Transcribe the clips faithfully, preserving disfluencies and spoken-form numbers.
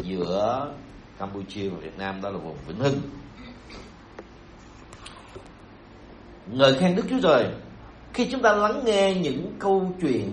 giữa Campuchia và Việt Nam, đó là vùng Vĩnh Hưng. Ngợi khen Đức Chúa Trời. Khi chúng ta lắng nghe những câu chuyện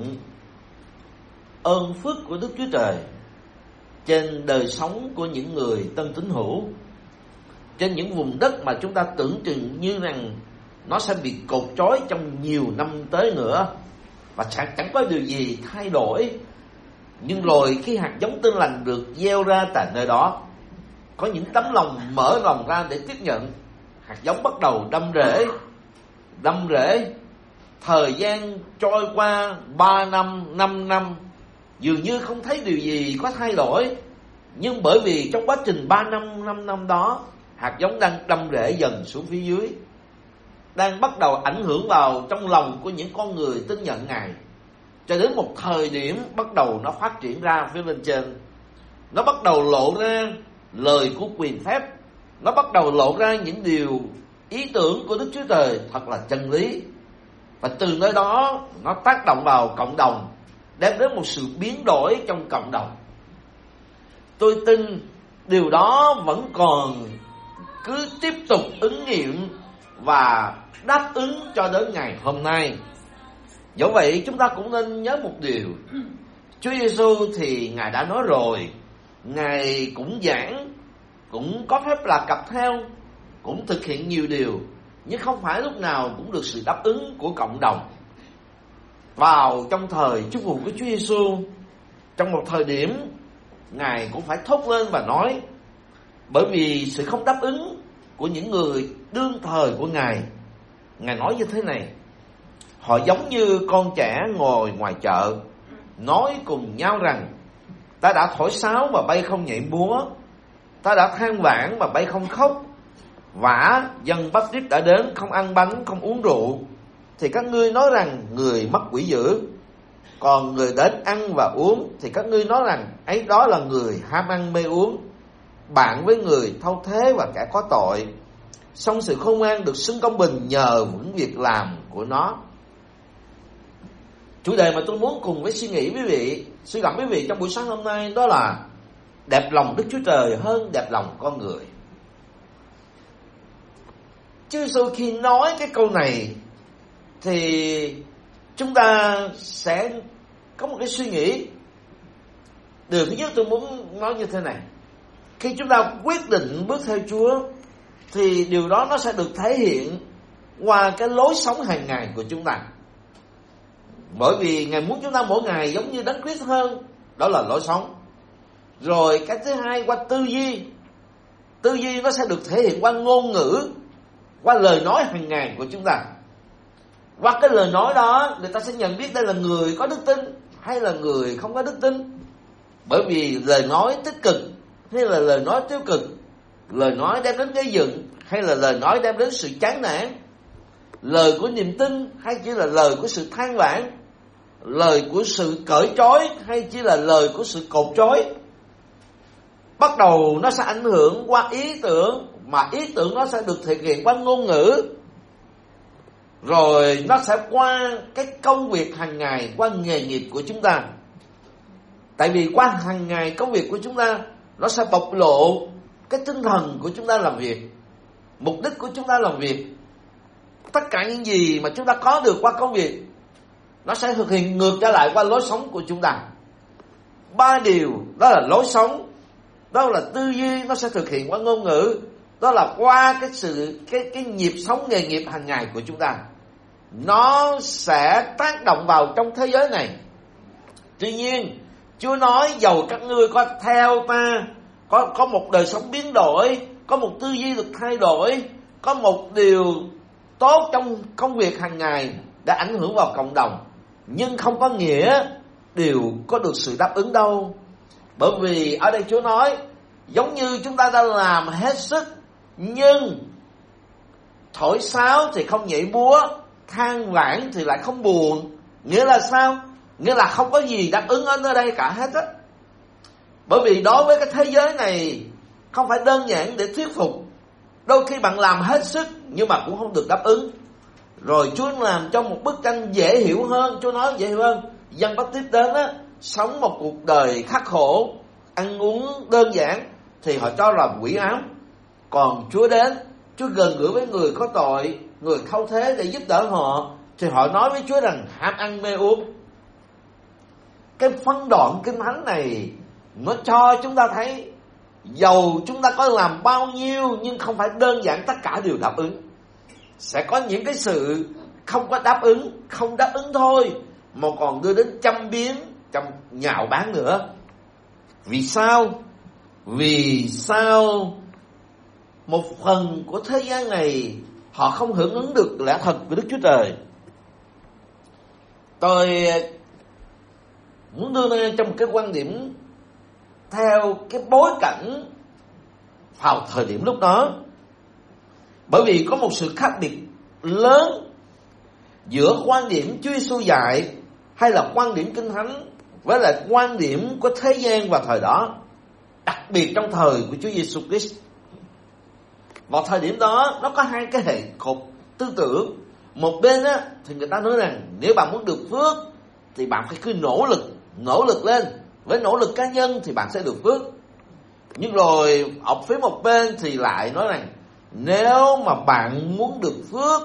ơn phước của Đức Chúa Trời trên đời sống của những người tân tín hữu, trên những vùng đất mà chúng ta tưởng chừng như rằng nó sẽ bị cột trói trong nhiều năm tới nữa và chẳng, chẳng có điều gì thay đổi, nhưng rồi khi hạt giống tin lành được gieo ra tại nơi đó, có những tấm lòng mở lòng ra để tiếp nhận, hạt giống bắt đầu đâm rễ, đâm rễ. Thời gian trôi qua ba năm, năm năm, dường như không thấy điều gì có thay đổi, nhưng bởi vì trong quá trình ba năm, năm năm đó, hạt giống đang đâm rễ dần xuống phía dưới, đang bắt đầu ảnh hưởng vào trong lòng của những con người tin nhận Ngài, cho đến một thời điểm bắt đầu nó phát triển ra phía bên trên. Nó bắt đầu lộ ra lời của quyền phép, nó bắt đầu lộ ra những điều ý tưởng của Đức Chúa Trời thật là chân lý, và từ nơi đó nó tác động vào cộng đồng, đem đến một sự biến đổi trong cộng đồng. Tôi tin điều đó vẫn còn cứ tiếp tục ứng nghiệm và đáp ứng cho đến ngày hôm nay. Dẫu vậy chúng ta cũng nên nhớ một điều, Chúa Giêsu thì Ngài đã nói rồi, Ngài cũng giảng, cũng có phép lạ cặp theo, cũng thực hiện nhiều điều, nhưng không phải lúc nào cũng được sự đáp ứng của cộng đồng. Vào trong thời chức vụ của Chúa Giêsu, trong một thời điểm Ngài cũng phải thốt lên và nói, bởi vì sự không đáp ứng của những người đương thời của Ngài. Ngài nói như thế này: họ giống như con trẻ ngồi ngoài chợ, nói cùng nhau rằng, ta đã thổi sáo mà bay không nhảy múa, ta đã than vãn mà bay không khóc. Vả dân Báp-tít đã đến, không ăn bánh, không uống rượu, thì các ngươi nói rằng người mắc quỷ dữ. Còn người đến ăn và uống, thì các ngươi nói rằng ấy đó là người ham ăn mê uống, bạn với người thâu thế và kẻ có tội. Song sự khôn ngoan được xưng công bình nhờ những việc làm của nó. Chủ đề mà tôi muốn cùng với suy nghĩ quý vị, suy gẫm quý vị trong buổi sáng hôm nay, đó là đẹp lòng Đức Chúa Trời hơn đẹp lòng con người. Chúa Giêsu khi nói cái câu này thì chúng ta sẽ có một cái suy nghĩ. Điều thứ nhất tôi muốn nói như thế này: khi chúng ta quyết định bước theo Chúa thì điều đó nó sẽ được thể hiện qua cái lối sống hàng ngày của chúng ta. Bởi vì Ngài muốn chúng ta mỗi ngày giống như Đấng Christ hơn, đó là lối sống. Rồi cái thứ hai, qua tư duy. Tư duy nó sẽ được thể hiện qua ngôn ngữ, qua lời nói hàng ngày của chúng ta. Qua cái lời nói đó, người ta sẽ nhận biết đây là người có đức tin hay là người không có đức tin. Bởi vì lời nói tích cực hay là lời nói tiêu cực, lời nói đem đến gây dựng hay là lời nói đem đến sự chán nản, lời của niềm tin hay chỉ là lời của sự than vãn, lời của sự cởi trói hay chỉ là lời của sự cột trói, bắt đầu nó sẽ ảnh hưởng qua ý tưởng, mà ý tưởng nó sẽ được thể hiện qua ngôn ngữ, rồi nó sẽ qua cái công việc hàng ngày, qua nghề nghiệp của chúng ta. Tại vì qua hàng ngày công việc của chúng ta, nó sẽ bộc lộ cái tinh thần của chúng ta làm việc, mục đích của chúng ta làm việc. Tất cả những gì mà chúng ta có được qua công việc, nó sẽ thực hiện ngược trở lại qua lối sống của chúng ta. Ba điều đó là lối sống, đó là tư duy, nó sẽ thực hiện qua ngôn ngữ, đó là qua cái sự cái cái nhịp sống nghề nghiệp hàng ngày của chúng ta. Nó sẽ tác động vào trong thế giới này. Tuy nhiên, Chúa nói dầu các ngươi có theo ta, có có một đời sống biến đổi, có một tư duy được thay đổi, có một điều tốt trong công việc hàng ngày đã ảnh hưởng vào cộng đồng, nhưng không có nghĩa đều có được sự đáp ứng đâu. Bởi vì ở đây Chúa nói giống như chúng ta đã làm hết sức, nhưng thổi sáo thì không nhảy múa, than vãn thì lại không buồn. Nghĩa là sao? Nghĩa là không có gì đáp ứng ở nơi đây cả hết á. Bởi vì đối với cái thế giới này không phải đơn giản để thuyết phục. Đôi khi bạn làm hết sức nhưng mà cũng không được đáp ứng. Rồi Chúa làm cho một bức tranh dễ hiểu hơn. Chúa nói dễ hiểu hơn, dân Báp-tít đến á, sống một cuộc đời khắc khổ, ăn uống đơn giản thì họ cho là quỷ ám. Còn Chúa đến, Chúa gần gũi với người có tội, người thâu thế để giúp đỡ họ, thì họ nói với Chúa rằng ham ăn mê uống. Cái phân đoạn kinh thánh này nó cho chúng ta thấy dầu chúng ta có làm bao nhiêu nhưng không phải đơn giản tất cả đều đáp ứng. Sẽ có những cái sự không có đáp ứng, không đáp ứng thôi, mà còn đưa đến châm biếm, châm nhạo báng nữa. Vì sao? Vì sao một phần của thế gian này họ không hưởng ứng được lẽ thật của Đức Chúa Trời? Tôi muốn đưa ra trong một cái quan điểm theo cái bối cảnh vào thời điểm lúc đó. Bởi vì có một sự khác biệt lớn giữa quan điểm Chúa Giêsu dạy hay là quan điểm Kinh Thánh với lại quan điểm của thế gian vào thời đó, đặc biệt trong thời của Chúa Giêsu Christ. Vào thời điểm đó nó có hai cái hệ cột tư tưởng. Một bên á thì người ta nói rằng nếu bạn muốn được phước thì bạn phải cứ nỗ lực, nỗ lực lên. Với nỗ lực cá nhân thì bạn sẽ được phước. Nhưng rồi ở phía một bên thì lại nói rằng nếu mà bạn muốn được phước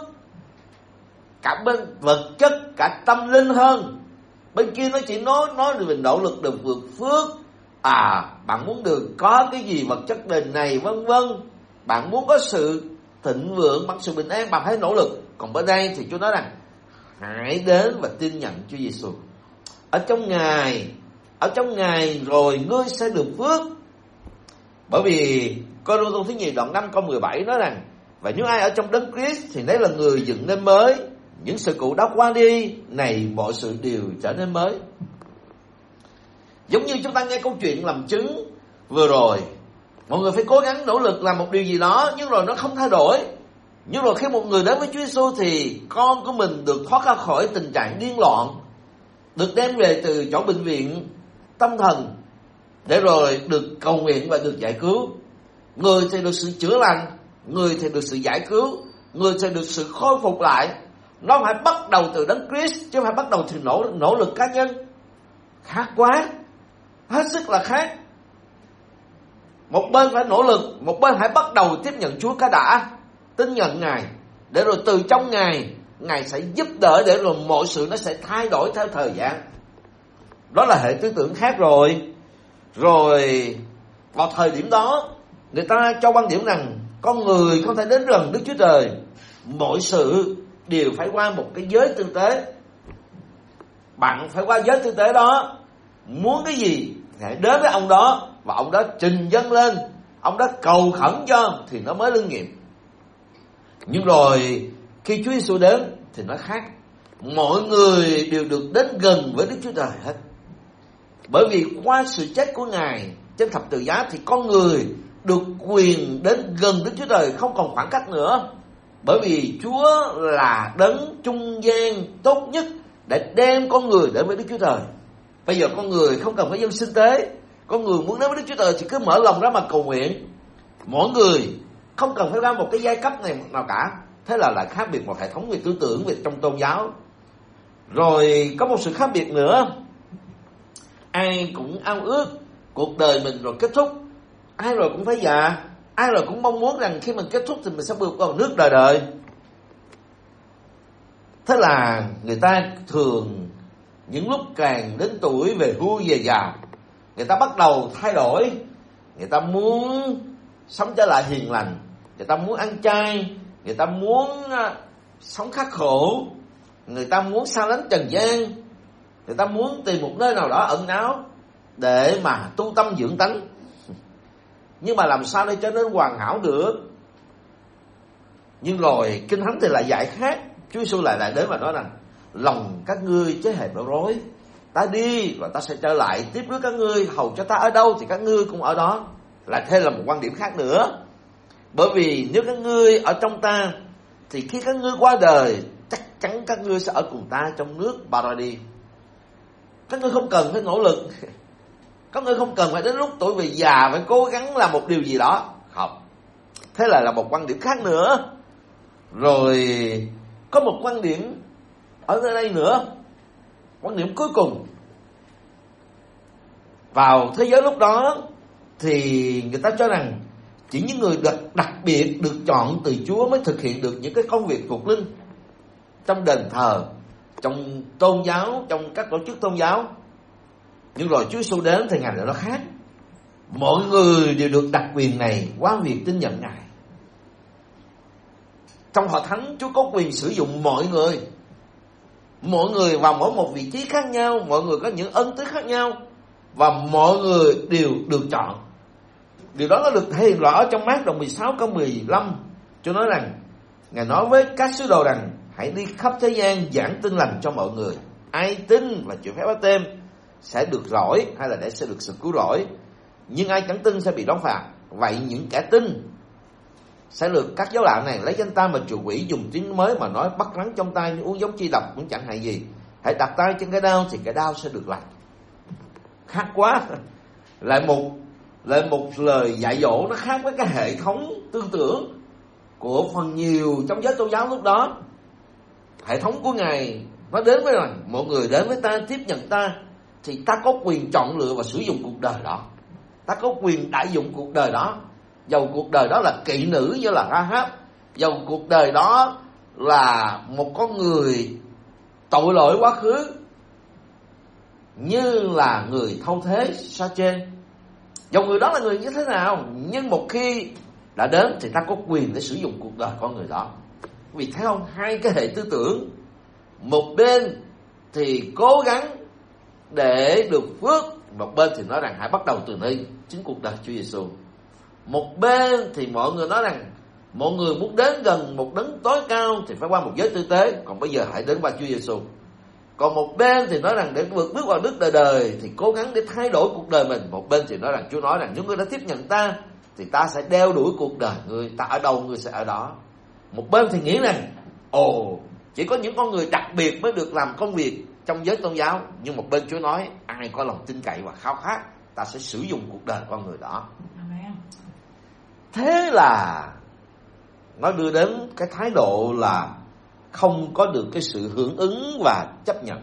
cả bên vật chất, cả tâm linh hơn, bên kia nó chỉ nói nói về nỗ lực được vượt phước. À, bạn muốn được có cái gì vật chất đền này vân vân, bạn muốn có sự thịnh vượng, bằng sự bình an, bạn phải nỗ lực. Còn bên đây thì Chúa nói rằng hãy đến và tin nhận Chúa Giêsu. Ở trong Ngài, ở trong Ngài rồi ngươi sẽ được phước. Bởi vì Cô-rinh-tô thứ nhì đoạn năm câu mười bảy nói rằng và nếu ai ở trong Đấng Christ thì đấy là người dựng nên mới, những sự cũ đã qua đi, này mọi sự đều trở nên mới. Giống như chúng ta nghe câu chuyện làm chứng vừa rồi, mọi người phải cố gắng nỗ lực làm một điều gì đó, nhưng rồi nó không thay đổi. Nhưng rồi khi một người đến với Chúa Giêsu thì con của mình được thoát ra khỏi tình trạng điên loạn, được đem về từ chỗ bệnh viện tâm thần để rồi được cầu nguyện và được giải cứu. Người thì được sự chữa lành, người thì được sự giải cứu, người thì được sự khôi phục lại. Nó phải bắt đầu từ Đấng Christ chứ không phải bắt đầu từ nỗ, nỗ lực cá nhân. Khác quá, hết sức là khác. Một bên phải nỗ lực, một bên phải bắt đầu tiếp nhận Chúa cái đã, tin nhận Ngài, để rồi từ trong Ngài, Ngài sẽ giúp đỡ, để rồi mọi sự nó sẽ thay đổi theo thời gian. Đó là hệ tư tưởng khác rồi. Rồi vào thời điểm đó, người ta cho quan điểm rằng con người không thể đến gần Đức Chúa Trời, mọi sự đều phải qua một cái giới tư tế. Bạn phải qua giới tư tế đó, muốn cái gì hãy đến với ông đó, và ông đó trình dâng lên, ông đó cầu khẩn cho thì nó mới linh nghiệm. Nhưng rồi khi Chúa Giêsu đến thì nó khác. Mọi người đều được đến gần với Đức Chúa Trời hết. Bởi vì qua sự chết của Ngài trên thập tự giá thì con người được quyền đến gần Đức Chúa Trời, không còn khoảng cách nữa. Bởi vì Chúa là đấng trung gian tốt nhất để đem con người đến với Đức Chúa Trời. Bây giờ con người không cần phải dân sinh tế, con người muốn đến với Đức Chúa Trời thì cứ mở lòng ra mà cầu nguyện. Mỗi người không cần phải ra một cái giai cấp này nào cả. Thế là lại khác biệt một hệ thống về tư tưởng, về trong tôn giáo. Rồi có một sự khác biệt nữa, ai cũng ao ước cuộc đời mình rồi kết thúc, ai rồi cũng phải già, ai rồi cũng mong muốn rằng khi mình kết thúc thì mình sẽ bước vào nước đời đời. Thế là người ta thường những lúc càng đến tuổi về hưu về già, người ta bắt đầu thay đổi. Người ta muốn sống trở lại hiền lành, người ta muốn ăn chay, người ta muốn sống khắc khổ, người ta muốn xa lánh trần gian, người ta muốn tìm một nơi nào đó ẩn náu để mà tu tâm dưỡng tánh. Nhưng mà làm sao để cho nên hoàn hảo được? Nhưng rồi Kinh Thánh thì lại dạy khác. Chúa Giêsu lại lại đến và nói rằng lòng các ngươi chớ hề bối rối, ta đi và ta sẽ trở lại tiếp với các ngươi, hầu cho ta ở đâu thì các ngươi cũng ở đó. Lại thêm là một quan điểm khác nữa. Bởi vì nếu các ngươi ở trong ta thì khi các ngươi qua đời, chắc chắn các ngươi sẽ ở cùng ta trong nước Paradis. Các ngươi không cần phải nỗ lực, các ngươi không cần phải đến lúc tuổi về già phải cố gắng làm một điều gì đó. Không. Thế là là một quan điểm khác nữa. Rồi có một quan điểm ở đây nữa, quan điểm cuối cùng. Vào thế giới lúc đó thì người ta cho rằng chỉ những người đặc, đặc biệt được chọn từ Chúa mới thực hiện được những cái công việc thuộc linh trong đền thờ, trong tôn giáo, trong các tổ chức tôn giáo. Nhưng rồi Chúa Giêsu đến thì Ngài lại nó khác. Mọi người đều được đặc quyền này qua việc tin nhận Ngài. Trong hội thánh, Chúa có quyền sử dụng mọi người. Mọi người vào mỗi một vị trí khác nhau, mọi người có những ân tứ khác nhau, và mọi người đều được chọn. Điều đó nó được thể hiện rõ trong Mác đoạn mười sáu câu mười lăm. Chúa nói rằng, Ngài nói với các sứ đồ rằng, hãy đi khắp thế gian giảng tin lành cho mọi người. Ai tin và chịu phép báp têm sẽ được rỗi, hay là để sẽ được sự cứu rỗi. Nhưng ai chẳng tin sẽ bị đón phạt. Vậy những kẻ tin sẽ được các giáo lạ này lấy danh ta mà trừ quỷ, dùng tiếng mới mà nói, bắt rắn trong tay nhưng uống giống chi độc cũng chẳng hại gì. Hãy đặt tay trên cái đao thì cái đao sẽ được lành. Khác quá. Lại một lại một lời dạy dỗ nó khác với cái hệ thống tư tưởng của phần nhiều trong giới tôn giáo lúc đó. Hệ thống của Ngài nó đến với rằng mọi người đến với ta, tiếp nhận ta, thì ta có quyền chọn lựa và sử dụng cuộc đời đó. Ta có quyền đại dụng cuộc đời đó. Dầu cuộc đời đó là kỵ nữ như là Rahab, dầu cuộc đời đó là một con người tội lỗi quá khứ như là người thâu thế Sa-chê, dầu người đó là người như thế nào, nhưng một khi đã đến thì ta có quyền để sử dụng cuộc đời con người đó. Vì thấy không, hai cái hệ tư tưởng, một bên thì cố gắng để được phước, một bên thì nói rằng hãy bắt đầu từ nơi chính cuộc đời Chúa Giêsu. Một bên thì mọi người nói rằng mọi người muốn đến gần một đấng tối cao thì phải qua một giới tư tế, còn bây giờ hãy đến qua Chúa Giêsu. Còn một bên thì nói rằng để vượt bước vào đức đời đời thì cố gắng để thay đổi cuộc đời mình. Một bên thì nói rằng Chúa nói rằng nếu ngươi đã tiếp nhận ta thì ta sẽ đeo đuổi cuộc đời ngươi, ta ở đâu ngươi sẽ ở đó. Một bên thì nghĩ rằng ồ, chỉ có những con người đặc biệt mới được làm công việc trong giới tôn giáo. Nhưng một bên Chúa nói ai có lòng tin cậy và khao khát, ta sẽ sử dụng cuộc đời con người đó. Amen. Thế là nó đưa đến cái thái độ là không có được cái sự hưởng ứng và chấp nhận.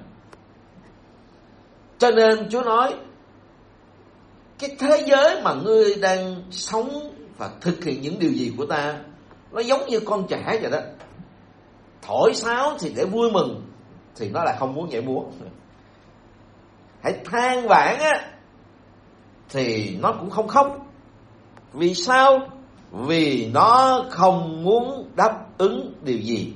Cho nên Chúa nói cái thế giới mà ngươi đang sống và thực hiện những điều gì của ta, nó giống như con trẻ vậy đó. Thổi sáo thì để vui mừng thì nó lại không muốn nhảy múa. Hãy than vãn á thì nó cũng không khóc. Vì sao? Vì nó không muốn đáp ứng điều gì.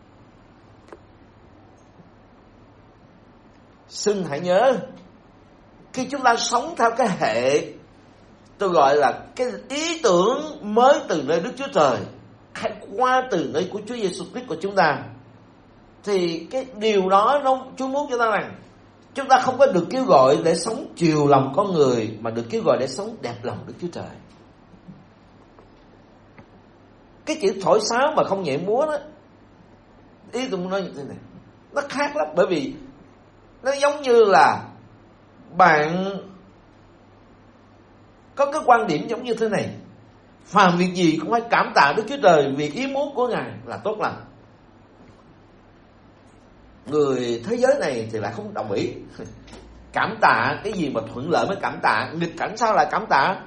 Xin hãy nhớ, khi chúng ta sống theo cái hệ, tôi gọi là cái ý tưởng mới từ nơi Đức Chúa Trời, hay qua từ nơi của Chúa Giêsu Christ của chúng ta, thì cái điều đó nó Chúa muốn cho ta rằng chúng ta không có được kêu gọi để sống chiều lòng con người, mà được kêu gọi để sống đẹp lòng Đức Chúa Trời. Cái chữ thổi sáo mà không nhảy múa đó, ý tôi muốn nói như thế này, nó khác lắm. Bởi vì nó giống như là bạn có cái quan điểm giống như thế này: phàm việc gì cũng phải cảm tạ Đức Chúa Trời vì ý muốn của Ngài là tốt lành. Người thế giới này thì lại không đồng ý. Cảm tạ cái gì mà thuận lợi mới cảm tạ, nghịch cảnh sao lại cảm tạ?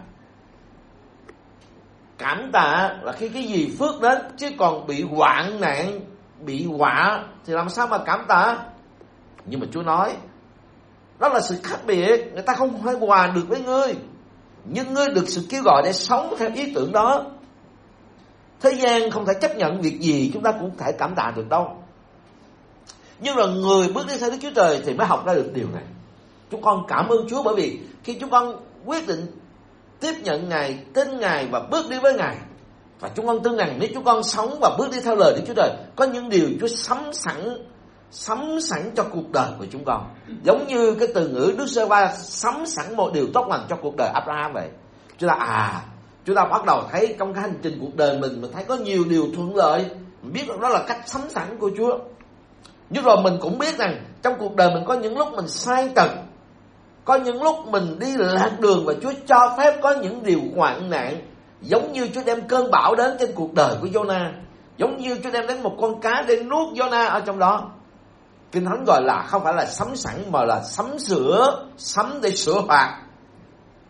Cảm tạ là khi cái gì phước đến, chứ còn bị hoạn nạn, bị họa thì làm sao mà cảm tạ? Nhưng mà Chúa nói đó là sự khác biệt. Người ta không phải hòa được với ngươi, nhưng ngươi được sự kêu gọi để sống theo ý tưởng đó. Thế gian không thể chấp nhận việc gì chúng ta cũng thể cảm tạ được đâu. Nhưng là người bước đi theo Đức Chúa Trời thì mới học ra được điều này. Chúng con cảm ơn Chúa, bởi vì khi chúng con quyết định tiếp nhận Ngài, tin Ngài và bước đi với Ngài, và chúng con tin rằng nếu chúng con sống và bước đi theo lời Đức Chúa Trời, có những điều Chúa sắm sẵn sắm sẵn cho cuộc đời của chúng con. Giống như cái từ ngữ Đức Giê-hô-va sắm sẵn một điều tốt lành cho cuộc đời Abraham vậy. Chúng ta à chúng ta bắt đầu thấy trong cái hành trình cuộc đời mình, mình thấy có nhiều điều thuận lợi, mình biết đó là cách sắm sẵn của Chúa. Nhưng rồi mình cũng biết rằng trong cuộc đời mình có những lúc mình sai tật, có những lúc mình đi lạc đường, và Chúa cho phép có những điều hoạn nạn, giống như Chúa đem cơn bão đến trên cuộc đời của Giô-na, giống như Chúa đem đến một con cá để nuốt Giô-na ở trong đó. Kinh Thánh gọi là không phải là sắm sẵn mà là sắm sửa, sắm để sửa phạt.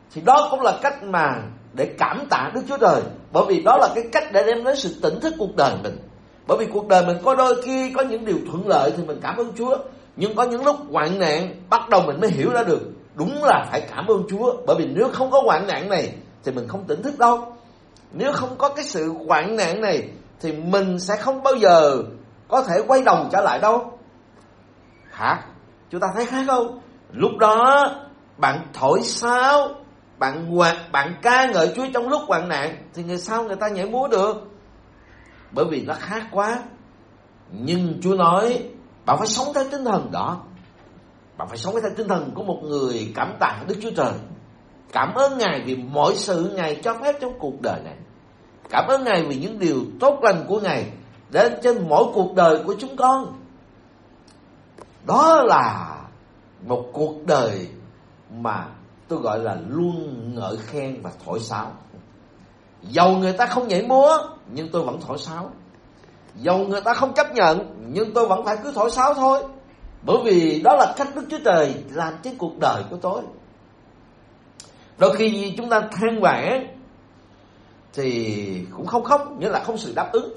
thì đó cũng là cách mà để cảm tạ Đức Chúa Trời. Bởi vì đó là cái cách để đem đến sự tỉnh thức cuộc đời mình. Bởi vì cuộc đời mình có đôi khi có những điều thuận lợi thì mình cảm ơn Chúa, nhưng có những lúc hoạn nạn bắt đầu mình mới hiểu ra được đúng là phải cảm ơn Chúa. Bởi vì nếu không có hoạn nạn này thì mình không tỉnh thức đâu. Nếu không có cái sự hoạn nạn này thì mình sẽ không bao giờ có thể quay đầu trở lại đâu. Khác, chúng ta thấy khác không? Lúc đó bạn thổi sáo, bạn hoạt, bạn ca ngợi Chúa trong lúc hoạn nạn thì người sau người ta nhảy múa được. Bởi vì nó khác quá. Nhưng Chúa nói bạn phải sống theo tinh thần đó. Bạn phải sống theo tinh thần của một người cảm tạ Đức Chúa Trời. Cảm ơn Ngài vì mọi sự Ngài cho phép trong cuộc đời này. Cảm ơn Ngài vì những điều tốt lành của Ngài đến trên mỗi cuộc đời của chúng con. Đó là một cuộc đời mà tôi gọi là luôn ngợi khen và thổi sáo. Dầu người ta không nhảy múa nhưng tôi vẫn thổi sáo. Dầu người ta không chấp nhận nhưng tôi vẫn phải cứ thổi sáo thôi. Bởi vì đó là cách Đức Chúa Trời làm trên cuộc đời của tôi. Đôi khi chúng ta than vãn thì cũng không khóc, nghĩa là không sự đáp ứng.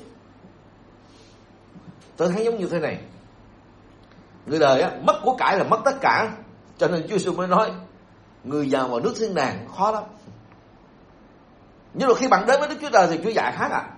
Tôi thấy giống như thế này. Người đời á, mất của cải là mất tất cả. Cho nên Chúa Giêsu mới nói người giàu vào nước thiên đàng khó lắm. Nhưng mà khi bạn đến với Đức Chúa Trời thì Chúa dạy khác à.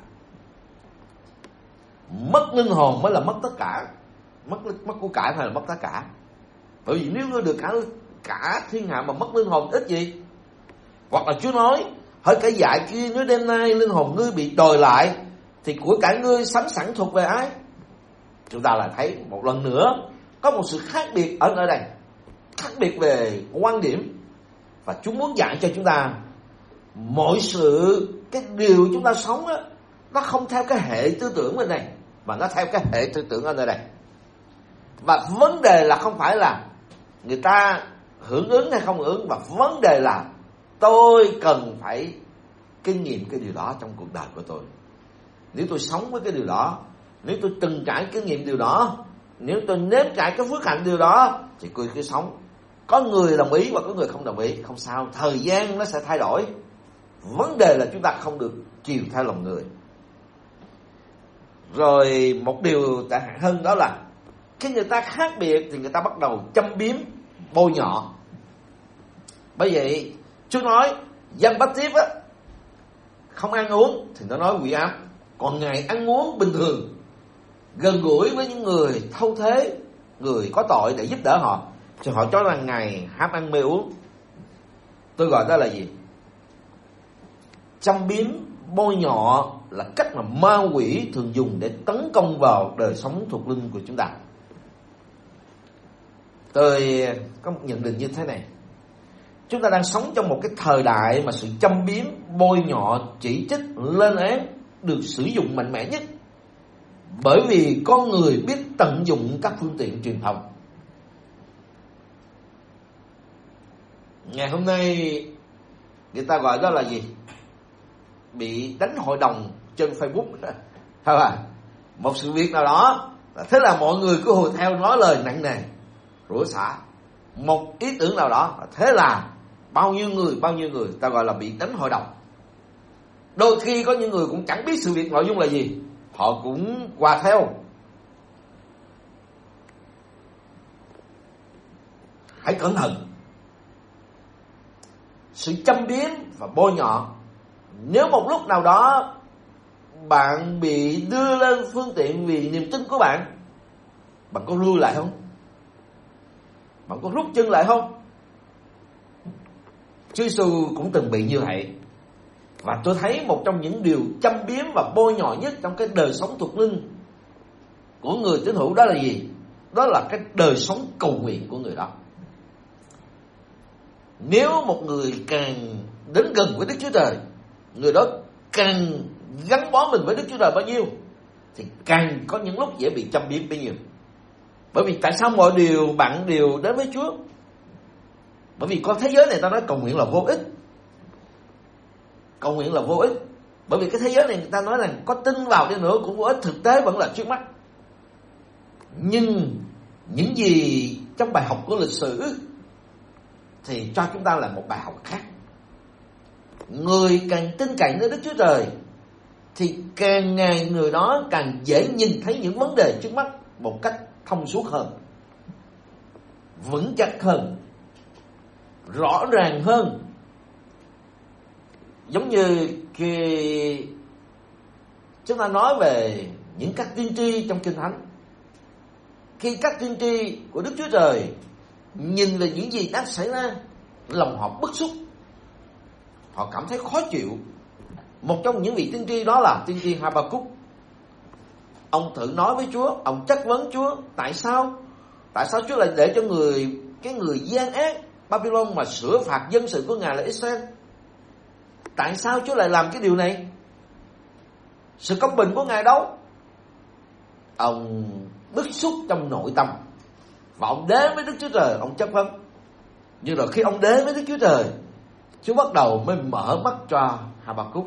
Mất linh hồn mới là mất tất cả. Mất mất của cải hay là mất tất cả. Bởi vì nếu ngươi được cả cả thiên hạ mà mất linh hồn ít gì. Hoặc là Chúa nói hỡi kẻ dại kia, nếu đêm nay linh hồn ngươi bị đòi lại thì của cải ngươi sắm sẵn thuộc về ai? Chúng ta lại thấy một lần nữa có một sự khác biệt ở nơi đây, khác biệt về quan điểm. Và Chúa muốn dạy cho chúng ta mọi sự, cái điều chúng ta sống á, nó không theo cái hệ tư tưởng bên này, mà nó theo cái hệ tư tưởng ở nơi đây. Và vấn đề là không phải là người ta hưởng ứng hay không hưởng ứng, và vấn đề là tôi cần phải kinh nghiệm cái điều đó trong cuộc đời của tôi. Nếu tôi sống với cái điều đó, nếu tôi từng trải kinh nghiệm điều đó, nếu tôi nếm trải cái phước hạnh điều đó thì tôi cứ sống. Có người đồng ý và có người không đồng ý, không sao, thời gian nó sẽ thay đổi. Vấn đề là chúng ta không được chiều theo lòng người. Rồi một điều tệ hại hơn đó là khi người ta khác biệt thì người ta bắt đầu châm biếm, bôi nhọ. Bởi vậy Chúa nói Giăng Báp-tít á không ăn uống thì nó nói quỷ ám, còn Ngài ăn uống bình thường, gần gũi với những người thâu thế, người có tội để giúp đỡ họ, thì họ cho rằng Ngài ham ăn mê uống. Tôi gọi đó là gì? Châm biếm, bôi nhọ là cách mà ma quỷ thường dùng để tấn công vào đời sống thuộc linh của chúng ta. Tôi có một nhận định như thế này. Chúng ta đang sống trong một cái thời đại mà sự châm biếm, bôi nhọ, chỉ trích, lên án được sử dụng mạnh mẽ nhất. Bởi vì con người biết tận dụng các phương tiện truyền thông. Ngày hôm nay người ta gọi đó là gì? Bị đánh hội đồng trên Facebook. Thấy không? Một sự việc nào đó, thế là mọi người cứ hùa theo nói lời nặng nề, rủa xả. Một ý tưởng nào đó, thế là bao nhiêu người, bao nhiêu người ta gọi là bị đánh hội đồng. Đôi khi có những người cũng chẳng biết sự việc nội dung là gì, họ cũng qua theo. Hãy cẩn thận. Sự châm biếm và bôi nhọ, nếu một lúc nào đó bạn bị đưa lên phương tiện vì niềm tin của bạn, bạn có lui lại không? Bạn có rút chân lại không? Chúa Giêsu cũng từng bị như vậy. Và tôi thấy một trong những điều châm biếm và bôi nhọ nhất trong cái đời sống thuộc linh của người tín hữu đó là gì? Đó là cái đời sống cầu nguyện của người đó. Nếu một người càng đến gần với Đức Chúa Trời, người đó càng gắn bó mình với Đức Chúa Trời bao nhiêu, thì càng có những lúc dễ bị châm biếm bấy nhiêu. Bởi vì tại sao mọi điều bạn đều đến với Chúa? Bởi vì con thế giới này ta nói cầu nguyện là vô ích. Cầu nguyện là vô ích. Bởi vì cái thế giới này người ta nói rằng có tin vào đi nữa cũng vô ích, thực tế vẫn là trước mắt. Nhưng những gì trong bài học của lịch sử thì cho chúng ta là một bài học khác. người càng tin cậy nơi Đức Chúa Trời thì càng ngày người đó càng dễ nhìn thấy những vấn đề trước mắt một cách thông suốt hơn, vững chắc hơn, rõ ràng hơn. Giống như khi chúng ta nói về những các tiên tri trong Kinh Thánh, khi các tiên tri của Đức Chúa Trời nhìn về những gì đang xảy ra, lòng họ bức xúc, họ cảm thấy khó chịu. Một trong những vị tiên tri đó là tiên tri Ha-ba-cúc. Ông thử nói với Chúa, ông chất vấn Chúa, tại sao? Tại sao Chúa lại để cho người cái người gian ác Babylon mà sửa phạt dân sự của Ngài là Israel? Tại sao Chúa lại làm cái điều này? Sự công bình của Ngài đâu? Ông bức xúc trong nội tâm và ông đến với Đức Chúa Trời, ông chất vấn. Nhưng rồi khi ông đến với Đức Chúa Trời, Chúa bắt đầu mới mở mắt cho Ha-ba-cúc,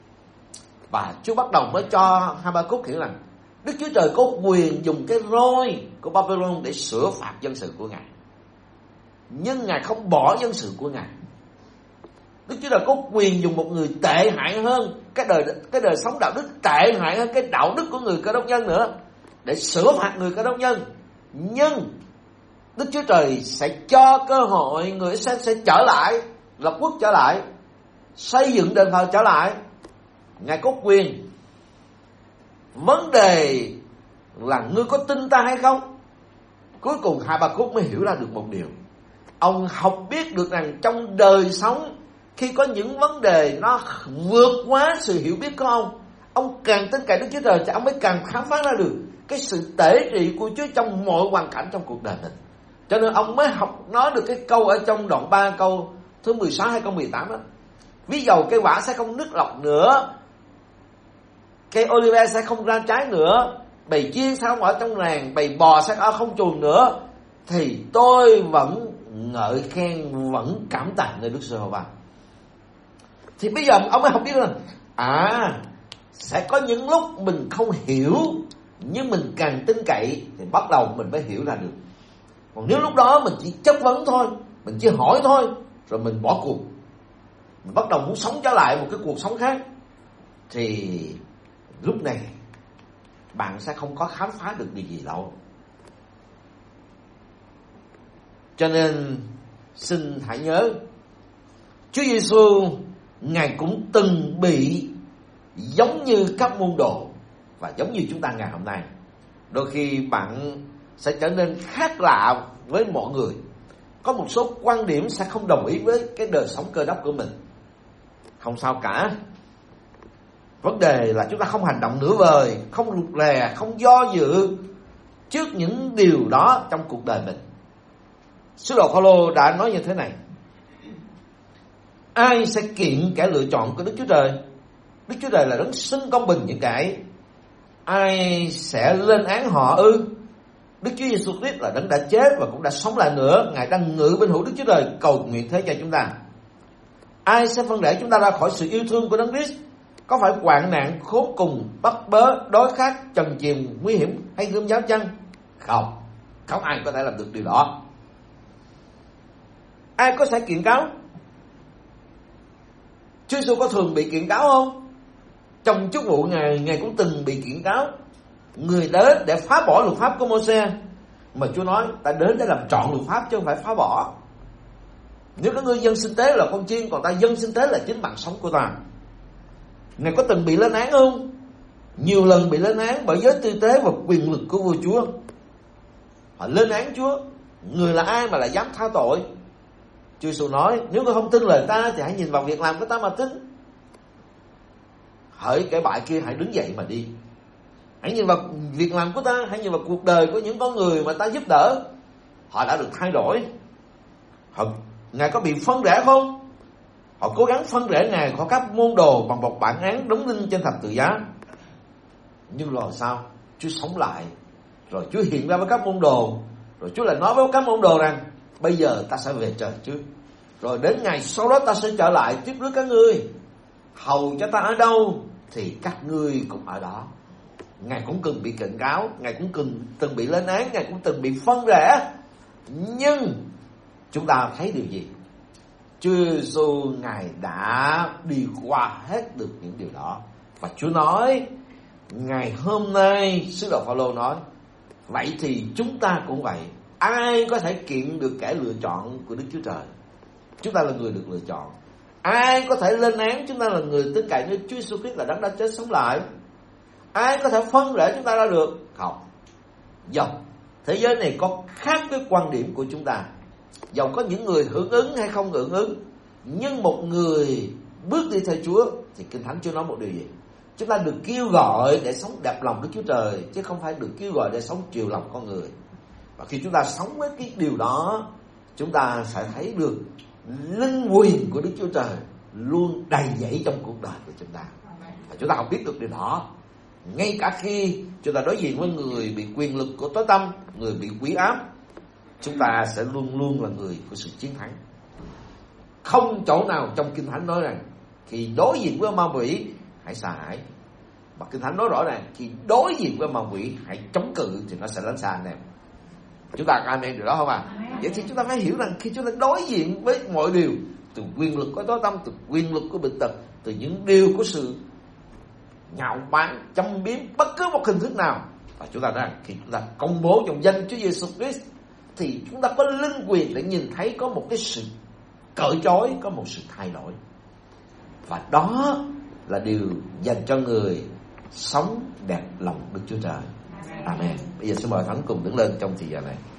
và Chúa bắt đầu mới cho Ha-ba-cúc hiểu rằng Đức Chúa Trời có quyền dùng cái roi của Babylon để sửa phạt dân sự của Ngài, nhưng Ngài không bỏ dân sự của Ngài. Đức Chúa Trời có quyền dùng một người tệ hại hơn, cái đời cái đời sống đạo đức tệ hại hơn cái đạo đức của người Cơ Đốc nhân nữa, để sửa phạt người Cơ Đốc nhân. Nhưng Đức Chúa Trời sẽ cho cơ hội người Israel sẽ trở lại, lập quốc trở lại, xây dựng đền thờ trở lại. Ngài có quyền. Vấn đề là ngươi có tin ta hay không? Cuối cùng Ha-ba-cúc mới hiểu ra được một điều. Ông học biết được rằng trong đời sống, khi có những vấn đề nó vượt quá sự hiểu biết của ông, ông càng tin cậy Đức Chúa Trời thì ông mới càng khám phá ra được cái sự tể trị của Chúa trong mọi hoàn cảnh trong cuộc đời mình. Cho nên ông mới học nói được cái câu ở trong đoạn ba câu thứ mười sáu hay câu mười tám đó. Ví dầu cây quả sẽ không nứt lọc nữa, cây olive sẽ không ra trái nữa, bầy chiên sẽ không ở trong ràng, bầy bò sẽ ở không chuồng nữa, thì tôi vẫn ngợi khen, vẫn cảm tạ nơi Đức Giê-hô-va. Thì bây giờ ông mới học biết là à, sẽ có những lúc mình không hiểu, nhưng mình càng tin cậy thì bắt đầu mình mới hiểu ra được. Còn nếu lúc đó mình chỉ chất vấn thôi, mình chỉ hỏi thôi, rồi mình bỏ cuộc, mình bắt đầu muốn sống trở lại một cái cuộc sống khác, thì lúc này bạn sẽ không có khám phá được điều gì đâu. Cho nên xin hãy nhớ, Chúa Giêsu Ngài cũng từng bị giống như các môn đồ và giống như chúng ta ngày hôm nay. Đôi khi bạn sẽ trở nên khác lạ với mọi người, có một số quan điểm sẽ không đồng ý với cái đời sống Cơ Đốc của mình. Không sao cả. Vấn đề là chúng ta không hành động nửa vời, không rụt rè, không do dự trước những điều đó trong cuộc đời mình. Sứ đồ Phaolô đã nói như thế này: ai sẽ kiện kẻ lựa chọn của Đức Chúa Trời? Đức Chúa Trời là đấng xưng công bình những kẻ. Ai sẽ lên án họ ư? Đức Chúa Giêsu Christ là đấng đã chết và cũng đã sống lại nữa. Ngài đang ngự bên hữu Đức Chúa Trời, cầu nguyện thế cho chúng ta. Ai sẽ phân rẽ chúng ta ra khỏi sự yêu thương của đấng Christ? Có phải hoạn nạn, khốn cùng, bắt bớ, đói khát, trần chìm, nguy hiểm hay gươm giáo chăng? Không, không ai có thể làm được điều đó. Ai có thể kiện cáo? Chúa Giêsu có thường bị kiện cáo không? Trong chức vụ Ngài, Ngài cũng từng bị kiện cáo. Người đến để phá bỏ luật pháp của Mô-se, mà Chúa nói ta đến để làm trọn luật pháp chứ không phải phá bỏ. Nếu các ngươi dân sinh tế là con chiên, còn ta dân sinh tế là chính mạng sống của ta. Ngài có từng bị lên án không? Nhiều lần bị lên án bởi giới tư tế và quyền lực của vua chúa. Họ lên án Chúa. Người là ai mà lại dám tha tội? Chúa Giêsu nói, nếu ngươi không tin lời ta thì hãy nhìn vào việc làm của ta mà tin. Hỡi kẻ bại kia, hãy đứng dậy mà đi. Hãy nhìn vào việc làm của ta, hãy nhìn vào cuộc đời của những con người mà ta giúp đỡ. Họ đã được thay đổi. Họ, Ngài có bị phân rẽ không? Họ cố gắng phân rẽ Ngài khỏi các môn đồ bằng một bản án đóng đinh trên thập tự giá. Nhưng rồi sao? Chúa sống lại. Rồi Chúa hiện ra với các môn đồ. Rồi Chúa lại nói với các môn đồ rằng bây giờ ta sẽ về trời trước. Rồi đến ngày sau đó ta sẽ trở lại tiếp rước các ngươi. Hầu cho ta ở đâu thì các ngươi cũng ở đó. Ngài cũng từng bị cảnh cáo, Ngài cũng từng, từng bị lên án, Ngài cũng từng bị phân rẽ. Nhưng chúng ta thấy điều gì? Chúa Giêsu Ngài đã đi qua hết được những điều đó. Và Chúa nói ngày hôm nay, sứ đồ Phaolô nói, vậy thì chúng ta cũng vậy. Ai có thể kiện được kẻ lựa chọn của Đức Chúa Trời? Chúng ta là người được lựa chọn. Ai có thể lên án chúng ta là người tin cậy nơi Chúa Giêsu Christ là đấng đã chết sống lại? Ai có thể phân rẽ chúng ta ra được? Không. Dầu thế giới này có khác với quan điểm của chúng ta, dầu có những người hưởng ứng hay không hưởng ứng, nhưng một người bước đi theo Chúa thì Kinh Thánh Chúa nói một điều gì? Chúng ta được kêu gọi để sống đẹp lòng Đức Chúa Trời, chứ không phải được kêu gọi để sống chiều lòng con người. Và khi chúng ta sống với cái điều đó, chúng ta sẽ thấy được linh quyền của Đức Chúa Trời luôn đầy dẫy trong cuộc đời của chúng ta. Và chúng ta không biết được điều đó. Ngay cả khi chúng ta đối diện với người bị quyền lực của tối tăm, người bị quỷ ám, chúng ta sẽ luôn luôn là người của sự chiến thắng. Không chỗ nào trong Kinh Thánh nói rằng khi đối diện với ma quỷ hãy sợ hãi. Và Kinh Thánh nói rõ ràng khi đối diện với ma quỷ hãy chống cự thì nó sẽ lánh xa anh em. Chúng ta có amen điều đó không ạ? À? Vậy thì chúng ta phải hiểu rằng khi chúng ta đối diện với mọi điều, từ quyền lực của tối tăm, từ quyền lực của bệnh tật, từ những điều của sự nhạo báng, châm biếm, bất cứ một hình thức nào, và chúng ta rằng khi chúng ta công bố trong danh Chúa Giêsu Christ thì chúng ta có linh quyền để nhìn thấy có một cái sự cởi trói, có một sự thay đổi. Và đó là điều dành cho người sống đẹp lòng Đức Chúa Trời. Amen. Bây giờ xin mời Thánh cùng đứng lên trong thời gian này.